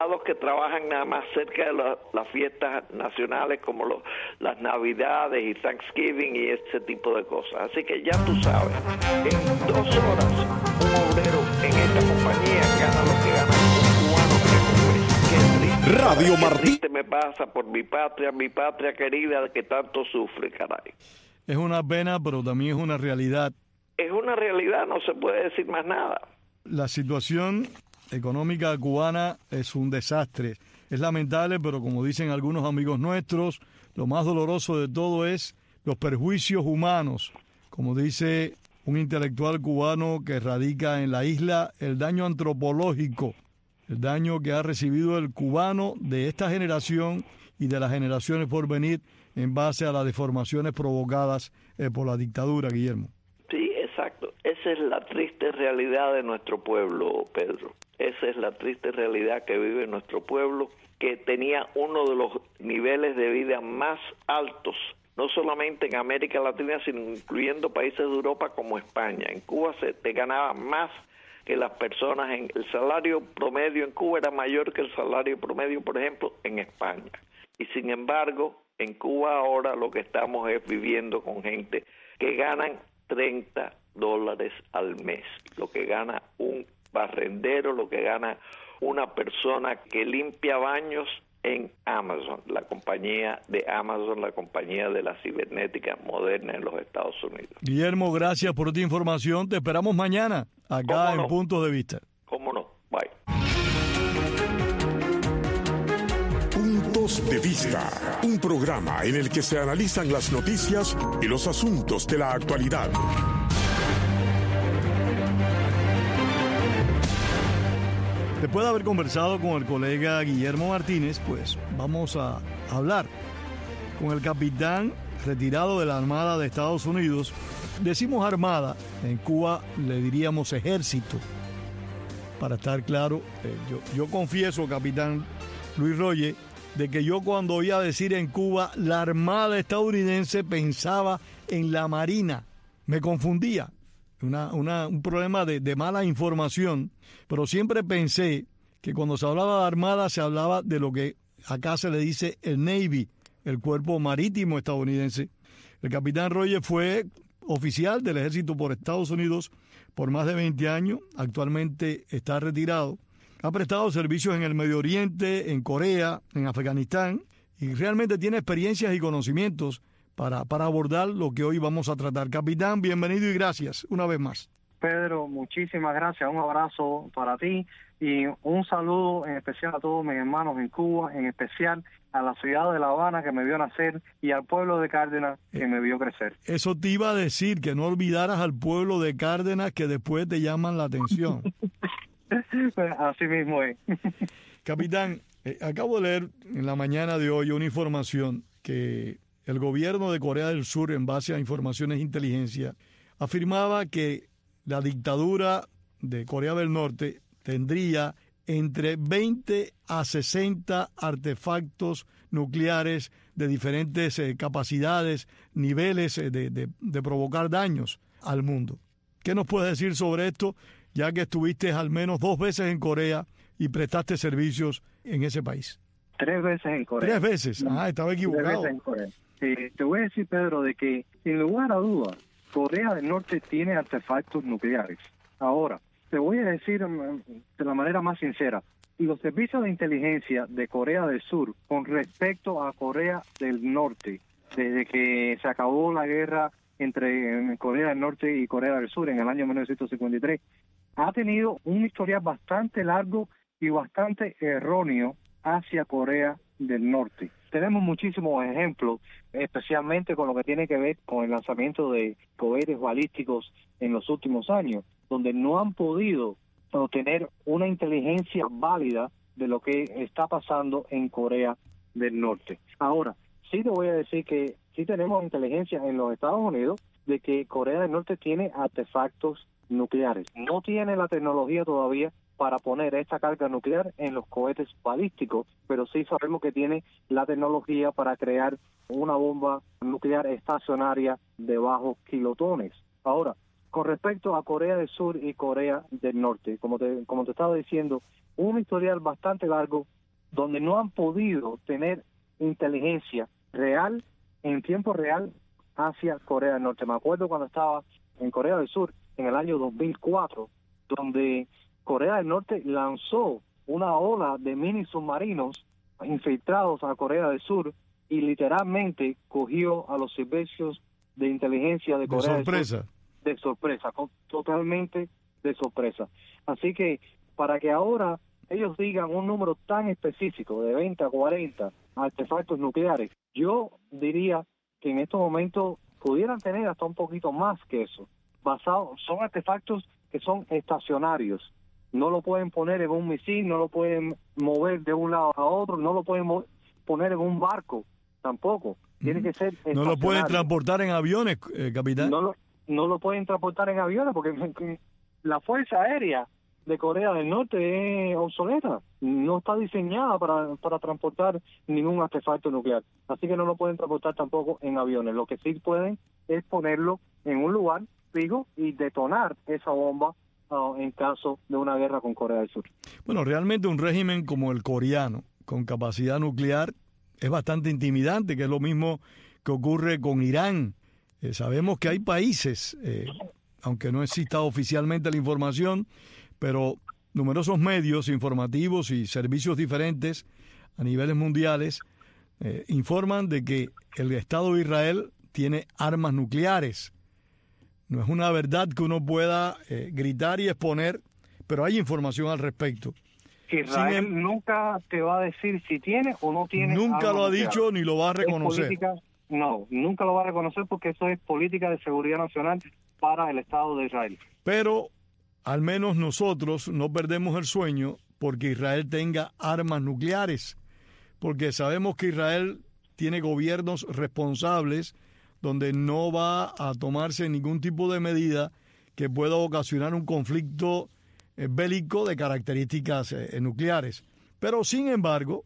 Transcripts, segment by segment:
Los que trabajan nada más cerca de las fiestas nacionales como las Navidades y Thanksgiving y ese tipo de cosas. Así que ya tú sabes, en 2 horas un obrero en esta compañía gana lo que gana un cubano que triste, Radio qué Martí. triste me pasa por mi patria querida que tanto sufre, caray. Es una pena, pero también es una realidad. Es una realidad, no se puede decir más nada. La situación económica cubana es un desastre. Es lamentable, pero como dicen algunos amigos nuestros, lo más doloroso de todo es los perjuicios humanos. Como dice un intelectual cubano que radica en la isla, el daño antropológico, el daño que ha recibido el cubano de esta generación y de las generaciones por venir en base a las deformaciones provocadas por la dictadura, Guillermo. Sí, exacto. Esa es la triste realidad de nuestro pueblo, Pedro. Esa es la triste realidad que vive nuestro pueblo, que tenía uno de los niveles de vida más altos, no solamente en América Latina, sino incluyendo países de Europa como España. En Cuba se te ganaba más que las personas. El salario promedio en Cuba era mayor que el salario promedio, por ejemplo, en España. Y sin embargo, en Cuba ahora lo que estamos es viviendo con gente que ganan $30 al mes, lo que gana un barrendero, lo que gana una persona que limpia baños en Amazon, la compañía de Amazon, la compañía de la cibernética moderna en los Estados Unidos. Guillermo, gracias por esta información. Te esperamos mañana acá en Puntos de Vista. ¿Cómo no? Bye. Puntos de Vista, un programa en el que se analizan las noticias y los asuntos de la actualidad. Después de haber conversado con el colega Guillermo Martínez, pues vamos a hablar con el capitán retirado de la Armada de Estados Unidos. Decimos Armada, en Cuba le diríamos Ejército. Para estar claro, yo confieso, capitán Luis Roger, de que yo cuando oía decir en Cuba la Armada estadounidense pensaba en la Marina. Me confundía. Un problema de mala información, pero siempre pensé que cuando se hablaba de Armada se hablaba de lo que acá se le dice el Navy, el cuerpo marítimo estadounidense. El capitán Roger fue oficial del ejército por Estados Unidos por más de 20 años, actualmente está retirado. Ha prestado servicios en el Medio Oriente, en Corea, en Afganistán, y realmente tiene experiencias y conocimientos para abordar lo que hoy vamos a tratar. Capitán, bienvenido y gracias una vez más. Pedro, muchísimas gracias, un abrazo para ti y un saludo en especial a todos mis hermanos en Cuba, en especial a la ciudad de La Habana que me vio nacer y al pueblo de Cárdenas que me vio crecer. Eso te iba a decir, que no olvidaras al pueblo de Cárdenas que después te llaman la atención. Así mismo es. Capitán, acabo de leer en la mañana de hoy una información que el gobierno de Corea del Sur, en base a informaciones de inteligencia, afirmaba que la dictadura de Corea del Norte tendría entre 20 a 60 artefactos nucleares de diferentes capacidades, niveles de provocar daños al mundo. ¿Qué nos puedes decir sobre esto, ya que estuviste al menos 2 veces en Corea y prestaste servicios en ese país? 3 veces en Corea. 3 veces. Estaba equivocado. 3 veces en Corea. Te voy a decir, Pedro, de que sin lugar a dudas, Corea del Norte tiene artefactos nucleares. Ahora, te voy a decir de la manera más sincera, los servicios de inteligencia de Corea del Sur con respecto a Corea del Norte, desde que se acabó la guerra entre Corea del Norte y Corea del Sur en el año 1953, ha tenido un historial bastante largo y bastante erróneo hacia Corea del Norte. Tenemos muchísimos ejemplos, especialmente con lo que tiene que ver con el lanzamiento de cohetes balísticos en los últimos años, donde no han podido obtener una inteligencia válida de lo que está pasando en Corea del Norte. Ahora, sí te voy a decir que sí tenemos inteligencia en los Estados Unidos de que Corea del Norte tiene artefactos nucleares. No tiene la tecnología todavía para poner esta carga nuclear en los cohetes balísticos, pero sí sabemos que tiene la tecnología para crear una bomba nuclear estacionaria de bajos kilotones. Ahora, con respecto a Corea del Sur y Corea del Norte, como te estaba diciendo, un historial bastante largo donde no han podido tener inteligencia real, en tiempo real, hacia Corea del Norte. Me acuerdo cuando estaba en Corea del Sur, en el año 2004, donde Corea del Norte lanzó una ola de mini submarinos infiltrados a Corea del Sur y literalmente cogió a los servicios de inteligencia de Corea del Sur de sorpresa, totalmente de sorpresa. Así que para que ahora ellos digan un número tan específico de 20 a 40 artefactos nucleares, yo diría que en estos momentos pudieran tener hasta un poquito más que eso. Son artefactos que son estacionarios. No lo pueden poner en un misil, no lo pueden mover de un lado a otro, no lo pueden poner en un barco tampoco. Tiene que ser estacionario. ¿No lo pueden transportar en aviones, capitán? No lo pueden transportar en aviones porque la Fuerza Aérea de Corea del Norte es obsoleta. No está diseñada para transportar ningún artefacto nuclear. Así que no lo pueden transportar tampoco en aviones. Lo que sí pueden es ponerlo en un lugar fijo y detonar esa bomba en caso de una guerra con Corea del Sur. Bueno, realmente un régimen como el coreano, con capacidad nuclear, es bastante intimidante, que es lo mismo que ocurre con Irán. Sabemos que hay países, aunque no exista oficialmente la información, pero numerosos medios informativos y servicios diferentes a niveles mundiales informan de que el Estado de Israel tiene armas nucleares. No es una verdad que uno pueda gritar y exponer, pero hay información al respecto. Israel nunca te va a decir si tiene o no tiene. Nunca lo ha dicho ni lo va a reconocer. No, nunca lo va a reconocer porque eso es política de seguridad nacional para el Estado de Israel. Pero al menos nosotros no perdemos el sueño porque Israel tenga armas nucleares, porque sabemos que Israel tiene gobiernos responsables donde no va a tomarse ningún tipo de medida que pueda ocasionar un conflicto bélico de características nucleares. Pero sin embargo,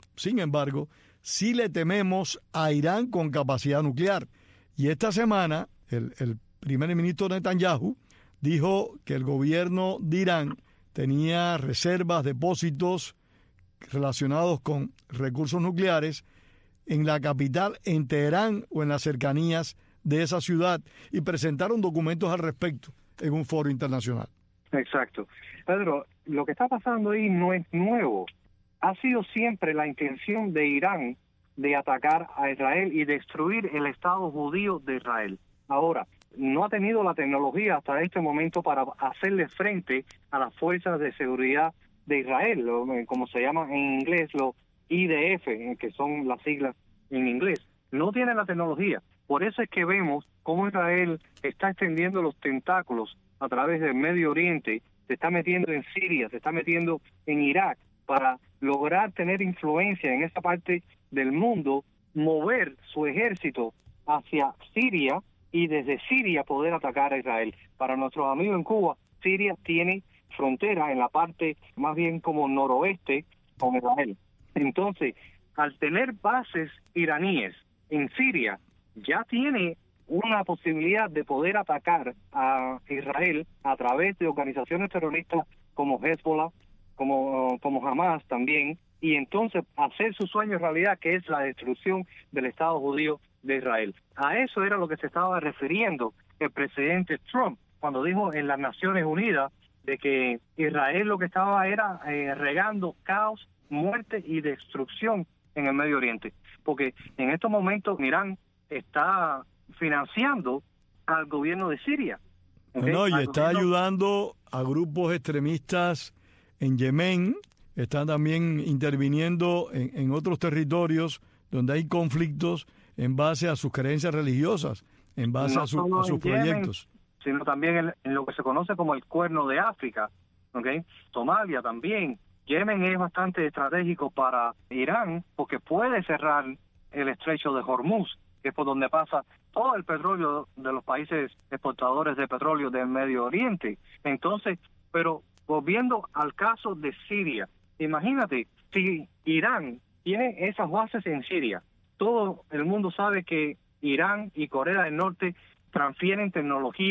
sí le tememos a Irán con capacidad nuclear. Y esta semana el primer ministro Netanyahu dijo que el gobierno de Irán tenía reservas, depósitos relacionados con recursos nucleares en la capital, en Teherán o en las cercanías de esa ciudad, y presentaron documentos al respecto en un foro internacional. Exacto. Pedro, lo que está pasando ahí no es nuevo. Ha sido siempre la intención de Irán de atacar a Israel y destruir el Estado judío de Israel. Ahora, no ha tenido la tecnología hasta este momento para hacerle frente a las fuerzas de seguridad de Israel, como se llama en inglés, los IDF, que son las siglas en inglés. No tiene la tecnología. Por eso es que vemos cómo Israel está extendiendo los tentáculos a través del Medio Oriente, se está metiendo en Siria, se está metiendo en Irak, para lograr tener influencia en esa parte del mundo, mover su ejército hacia Siria y desde Siria poder atacar a Israel. Para nuestros amigos en Cuba, Siria tiene frontera en la parte más bien como noroeste con Israel. Entonces, al tener bases iraníes en Siria, ya tiene una posibilidad de poder atacar a Israel a través de organizaciones terroristas como Hezbollah, como Hamas también, y entonces hacer su sueño realidad, que es la destrucción del Estado judío de Israel. A eso era lo que se estaba refiriendo el presidente Trump cuando dijo en las Naciones Unidas de que Israel lo que estaba era regando caos, muerte y destrucción en el Medio Oriente, porque en estos momentos Irán está financiando al gobierno de Siria. ¿Okay? No, y está ayudando a grupos extremistas en Yemen, está también interviniendo en otros territorios donde hay conflictos en base a sus creencias religiosas, en base a sus proyectos. Sino también en lo que se conoce como el Cuerno de África, ¿okay? Somalia también. Yemen es bastante estratégico para Irán porque puede cerrar el estrecho de Hormuz, que es por donde pasa todo el petróleo de los países exportadores de petróleo del Medio Oriente. Entonces, pero volviendo al caso de Siria, imagínate, si Irán tiene esas bases en Siria, todo el mundo sabe que Irán y Corea del Norte transfieren tecnología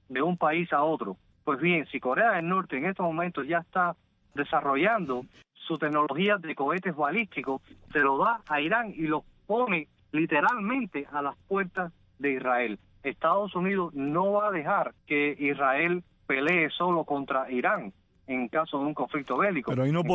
de un país a otro. Pues bien, si Corea del Norte en estos momentos ya está desarrollando su tecnología de cohetes balísticos, se lo da a Irán y los pone literalmente a las puertas de Israel. Estados Unidos no va a dejar que Israel pelee solo contra Irán en caso de un conflicto bélico. Pero ahí no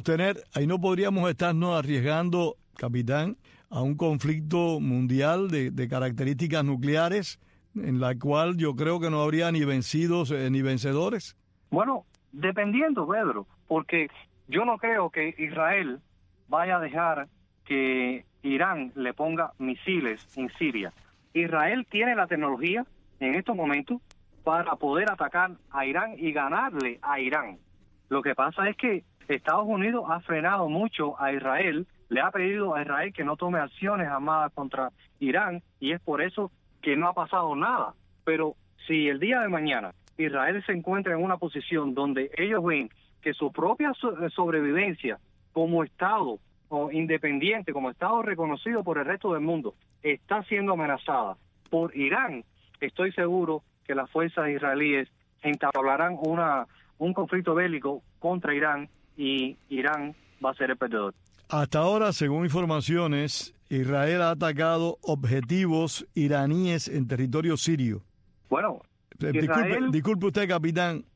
podríamos estarnos arriesgando, capitán, a un conflicto mundial de características nucleares en la cual yo creo que no habría ni vencidos ni vencedores. Bueno, dependiendo, Pedro, porque yo no creo que Israel vaya a dejar que Irán le ponga misiles en Siria. Israel tiene la tecnología en estos momentos para poder atacar a Irán y ganarle a Irán. Lo que pasa es que Estados Unidos ha frenado mucho a Israel, le ha pedido a Israel que no tome acciones armadas contra Irán, y es por eso que no ha pasado nada. Pero si el día de mañana Israel se encuentra en una posición donde ellos ven que su propia sobrevivencia como Estado o independiente, como Estado reconocido por el resto del mundo, está siendo amenazada por Irán, estoy seguro que las fuerzas israelíes entablarán un conflicto bélico contra Irán y Irán va a ser el perdedor. Hasta ahora, según informaciones, Israel ha atacado objetivos iraníes en territorio sirio. Bueno, Israel... Disculpe usted, capitán.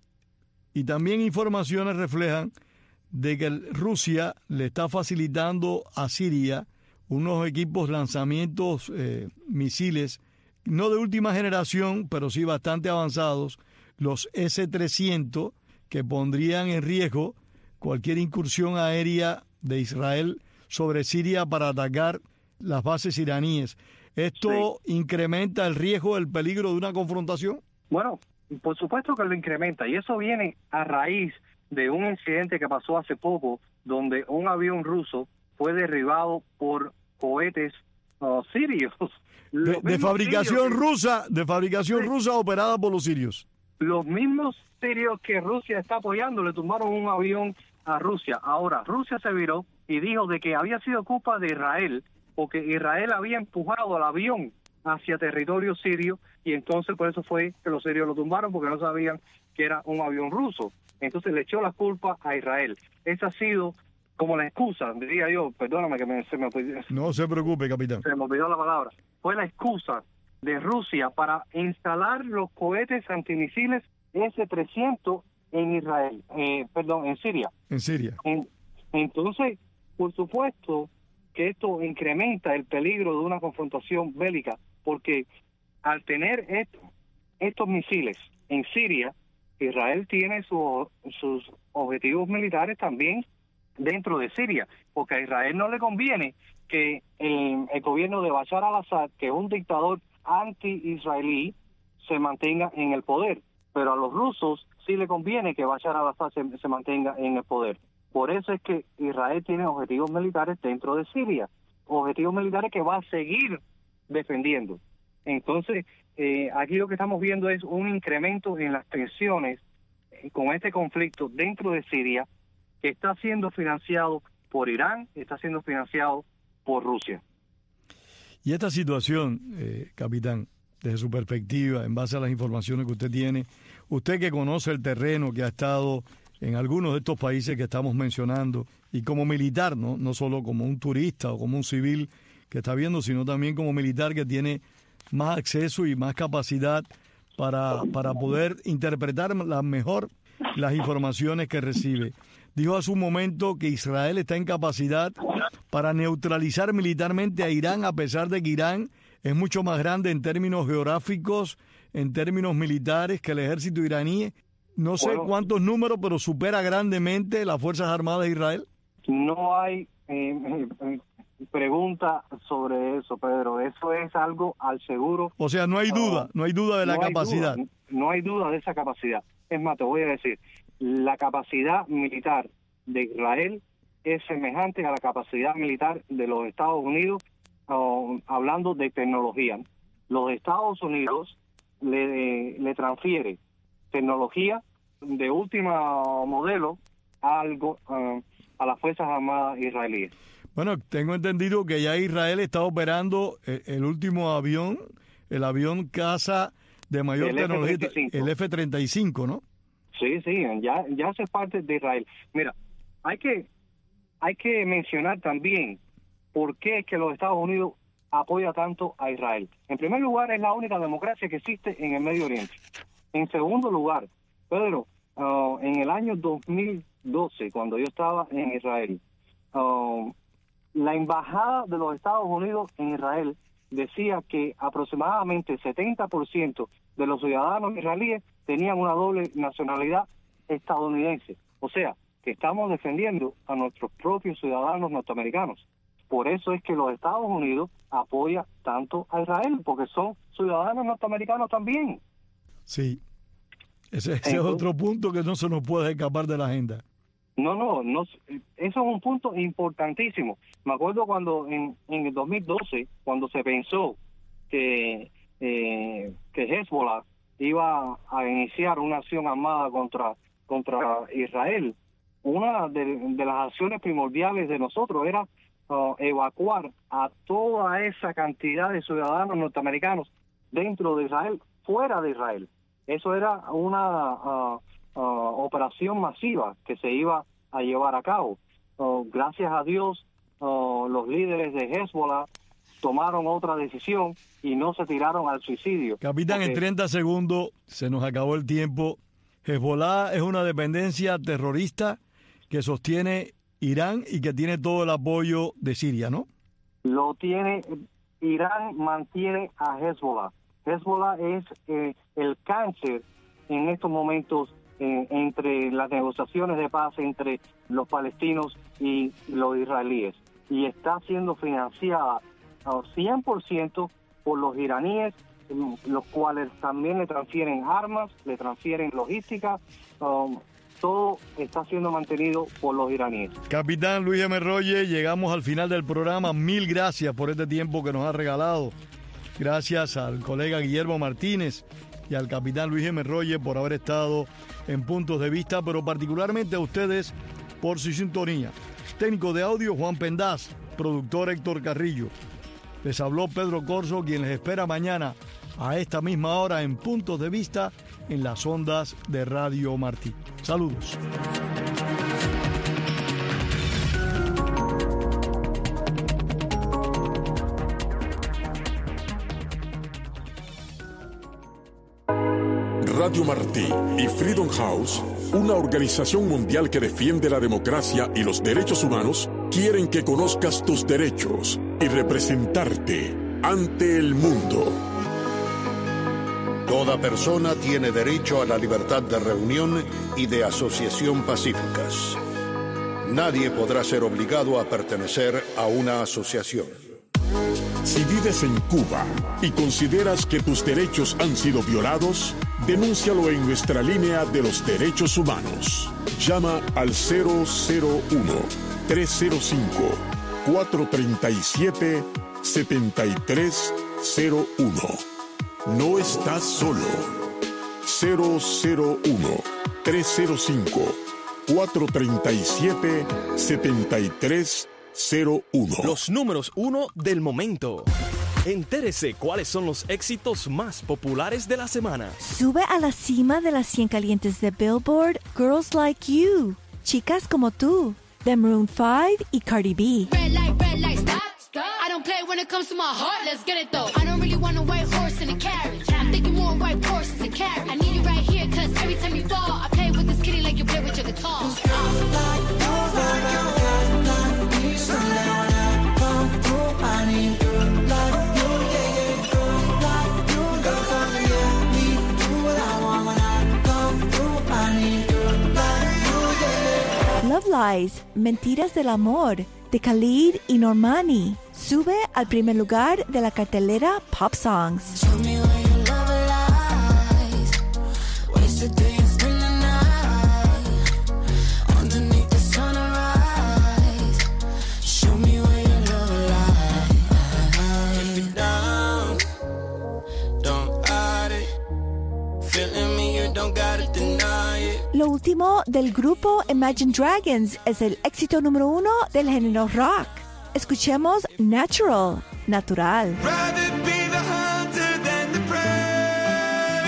Y también informaciones reflejan de que Rusia le está facilitando a Siria unos equipos lanzamientos misiles, no de última generación, pero sí bastante avanzados, los S-300, que pondrían en riesgo cualquier incursión aérea de Israel sobre Siria para atacar las bases iraníes. ¿Esto incrementa el riesgo, el peligro de una confrontación? Bueno, por supuesto que lo incrementa, y eso viene a raíz de un incidente que pasó hace poco, donde un avión ruso fue derribado por cohetes sirios. De fabricación rusa, operada por los sirios. Los mismos sirios que Rusia está apoyando le tumbaron un avión a Rusia. Ahora, Rusia se viró y dijo de que había sido culpa de Israel, porque Israel había empujado al avión hacia territorio sirio, y entonces por eso fue que los sirios lo tumbaron, porque no sabían que era un avión ruso. Entonces le echó la culpa a Israel. Esa ha sido como la excusa, diría yo, perdóname que se me olvidó. No se preocupe, capitán. Se me olvidó la palabra. Fue la excusa de Rusia para instalar los cohetes antimisiles S-300 en Israel, en Siria. En Siria. Entonces, por supuesto que esto incrementa el peligro de una confrontación bélica, porque al tener estos misiles en Siria, Israel tiene sus objetivos militares también dentro de Siria, porque a Israel no le conviene que el gobierno de Bashar al-Assad, que es un dictador anti-israelí, se mantenga en el poder, pero a los rusos sí le conviene que Bashar al-Assad se mantenga en el poder. Por eso es que Israel tiene objetivos militares dentro de Siria, objetivos militares que va a seguir defendiendo. Entonces, aquí lo que estamos viendo es un incremento en las tensiones con este conflicto dentro de Siria, que está siendo financiado por Irán, está siendo financiado por Rusia. Y esta situación, capitán, desde su perspectiva, en base a las informaciones que usted tiene, usted que conoce el terreno, que ha estado en algunos de estos países que estamos mencionando, y como militar, no solo como un turista o como un civil que está viendo, sino también como militar que tiene más acceso y más capacidad para poder interpretar mejor las informaciones que recibe. Dijo hace un momento que Israel está en capacidad para neutralizar militarmente a Irán, a pesar de que Irán es mucho más grande en términos geográficos, en términos militares, que el ejército iraní. No sé cuántos números, pero supera grandemente las Fuerzas Armadas de Israel. No hay pregunta sobre eso, Pedro. Eso es algo al seguro. O sea, no hay duda de la capacidad. No hay duda de esa capacidad. Es más, te voy a decir, la capacidad militar de Israel es semejante a la capacidad militar de los Estados Unidos, hablando de tecnología. Los Estados Unidos le transfiere tecnología de último modelo a las Fuerzas Armadas israelíes. Bueno, tengo entendido que ya Israel está operando el último avión, el avión caza de mayor tecnología, F-35. el F-35, ¿no? Sí, ya hace parte de Israel. Mira, hay que mencionar también por qué es que los Estados Unidos apoya tanto a Israel. En primer lugar, es la única democracia que existe en el Medio Oriente. En segundo lugar, Pedro, en el año 2012, cuando yo estaba en Israel, la embajada de los Estados Unidos en Israel decía que aproximadamente el 70% de los ciudadanos israelíes tenían una doble nacionalidad estadounidense. O sea, que estamos defendiendo a nuestros propios ciudadanos norteamericanos. Por eso es que los Estados Unidos apoya tanto a Israel, porque son ciudadanos norteamericanos también. Sí, ese es otro punto que no se nos puede escapar de la agenda. No, eso es un punto importantísimo. Me acuerdo cuando en el 2012, cuando se pensó que Hezbollah iba a iniciar una acción armada contra Israel, una de las acciones primordiales de nosotros era evacuar a toda esa cantidad de ciudadanos norteamericanos dentro de Israel, fuera de Israel. Eso era una operación masiva que se iba a llevar a cabo. Gracias a Dios, los líderes de Hezbollah tomaron otra decisión y no se tiraron al suicidio. Capitán, en 30 segundos se nos acabó el tiempo. Hezbollah es una dependencia terrorista que sostiene Irán y que tiene todo el apoyo de Siria, ¿no? Lo tiene, Irán mantiene a Hezbollah. Hezbollah es el cáncer en estos momentos entre las negociaciones de paz entre los palestinos y los israelíes. Y está siendo financiada 100% por los iraníes, los cuales también le transfieren armas, le transfieren logística. Todo está siendo mantenido por los iraníes. Capitán Luis M. Rogers, llegamos al final del programa. 1000 gracias por este tiempo que nos ha regalado. Gracias al colega Guillermo Martínez y al capitán Luis M. Rogers por haber estado en Puntos de Vista, pero particularmente a ustedes por su sintonía. Técnico de audio Juan Pendaz, productor Héctor Carrillo. Les habló Pedro Corzo, quien les espera mañana a esta misma hora en Puntos de Vista en las ondas de Radio Martí. Saludos. Radio Martí y Freedom House, una organización mundial que defiende la democracia y los derechos humanos, quieren que conozcas tus derechos y representarte ante el mundo. Toda persona tiene derecho a la libertad de reunión y de asociación pacíficas. Nadie podrá ser obligado a pertenecer a una asociación. Si vives en Cuba y consideras que tus derechos han sido violados, denúncialo en nuestra línea de los derechos humanos. Llama al 001-305-437-7301. No estás solo. 001-305-437-7301. Los números 1 del momento. Entérese cuáles son los éxitos más populares de la semana. Sube a la cima de las 100 calientes de Billboard Girls Like You, Chicas Como Tú, de Maroon 5 y Cardi B. Red light, stop. I don't play when it comes to my heart, let's get it though. I don't really want a white horse in a carriage. I'm thinking more white horses and carriage. I need you right here, cause every time you fall, I play with this kitty like you play with your guitar. Love Lies, Mentiras del Amor, de Khalid y Normani. Sube al primer lugar de la cartelera Pop Songs. Lo último del grupo Imagine Dragons es el éxito número 1 del género rock. Escuchemos Natural, Natural. Rather be the hunter than the prey.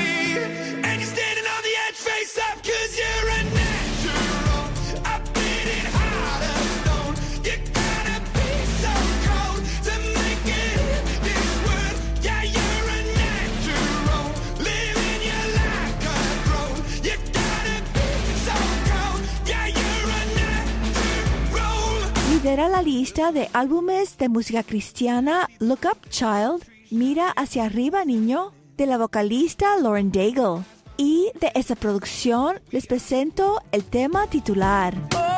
lidera la lista de álbumes de música cristiana Look Up Child, Mira hacia arriba niño, de la vocalista Lauren Daigle. Y de esa producción les presento el tema titular.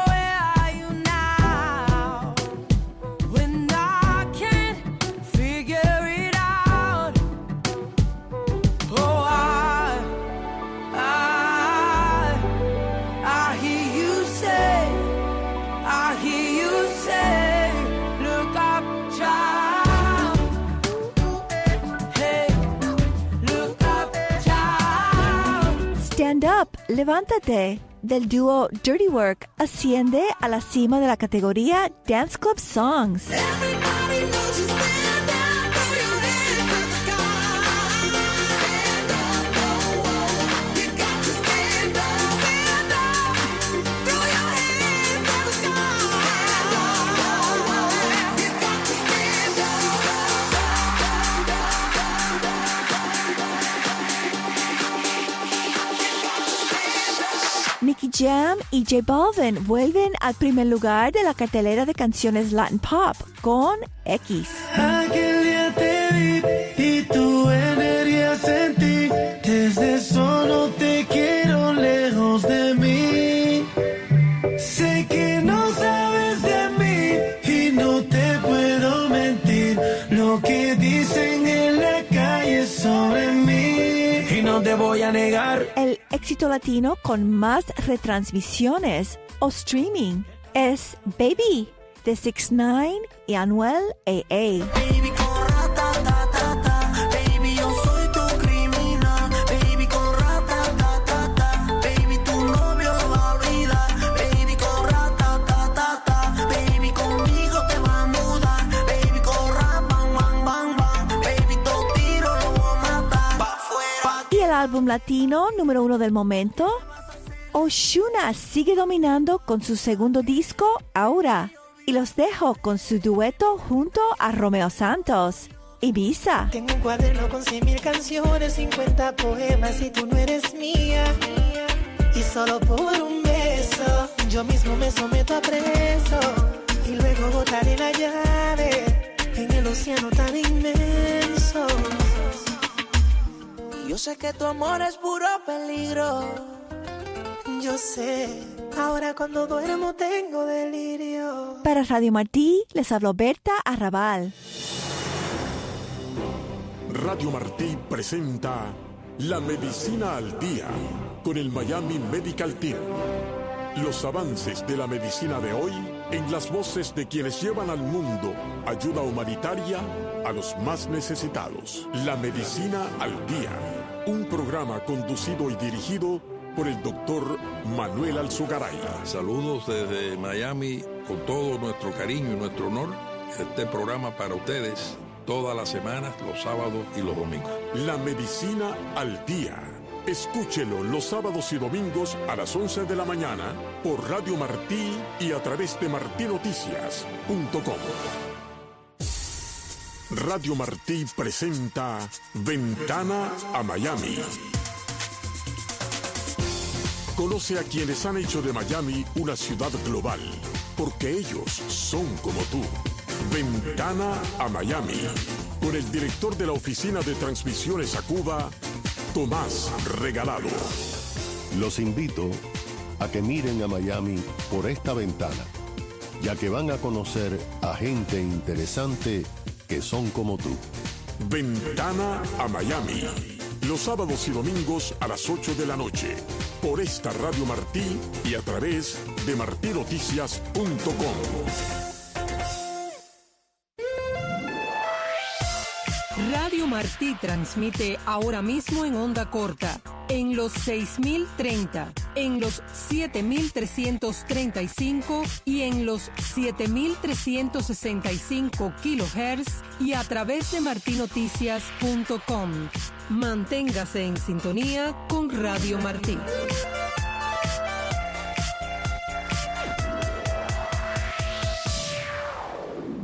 Stand Up, Levántate, del dúo Dirty Work, asciende a la cima de la categoría Dance Club Songs. Nicky Jam y J Balvin vuelven al primer lugar de la cartelera de canciones Latin Pop con X. Aquel día te vi y tu energía sentí. Desde solo te quiero lejos de mí. Sé que no sabes de mí y no te puedo mentir. Lo que dicen en la calle sobre mí y no te voy a negar. El éxito latino con más retransmisiones o streaming es Baby de 6ix9ine y Anuel AA. Baby, corra, ta, ta, ta, ta. Baby, yo soy tu criminal. Baby, corra, ta, ta, ta, ta. Baby, tu novio lo va a olvidar. Baby, corra, ta, ta, ta, ta. Baby, conmigo te va a mudar. Baby, corra, bang, bang, bang, bang. Baby, dos tiros lo voy a matar. Pa' fuera. Y el álbum latino número 1 del momento, Ozuna sigue dominando con su segundo disco, Aura. Y los dejo con su dueto junto a Romeo Santos, Ibiza. Tengo un cuaderno con 100,000 canciones, 50 poemas y tú no eres mía. Y solo por un beso, yo mismo me someto a preso. Y luego botaré la llave en el océano tan inmenso. Yo sé que tu amor es puro peligro. Yo sé, ahora cuando duermo tengo delirio. Para Radio Martí, les habló Berta Arrabal. Radio Martí presenta La Medicina al Día con el Miami Medical Team. Los avances de la medicina de hoy en las voces de quienes llevan al mundo ayuda humanitaria a los más necesitados. La Medicina al Día, un programa conducido y dirigido por el doctor Manuel Alzugaray. Saludos desde Miami con todo nuestro cariño y nuestro honor. Este programa para ustedes todas las semanas, los sábados y los domingos. La Medicina al Día. Escúchelo los sábados y domingos a las 11 de la mañana por Radio Martí y a través de martinoticias.com. Radio Martí presenta Ventana a Miami. Conoce a quienes han hecho de Miami una ciudad global, porque ellos son como tú. Ventana a Miami, con el director de la Oficina de Transmisiones a Cuba, Tomás Regalado. Los invito a que miren a Miami por esta ventana, ya que van a conocer a gente interesante que son como tú. Ventana a Miami, los sábados y domingos a las 8 de la noche, por esta Radio Martí y a través de martinoticias.com. Radio Martí transmite ahora mismo en onda corta, en los 6.030, en los 7.335 y en los 7.365 kilohertz y a través de martinoticias.com. Manténgase en sintonía con Radio Martí.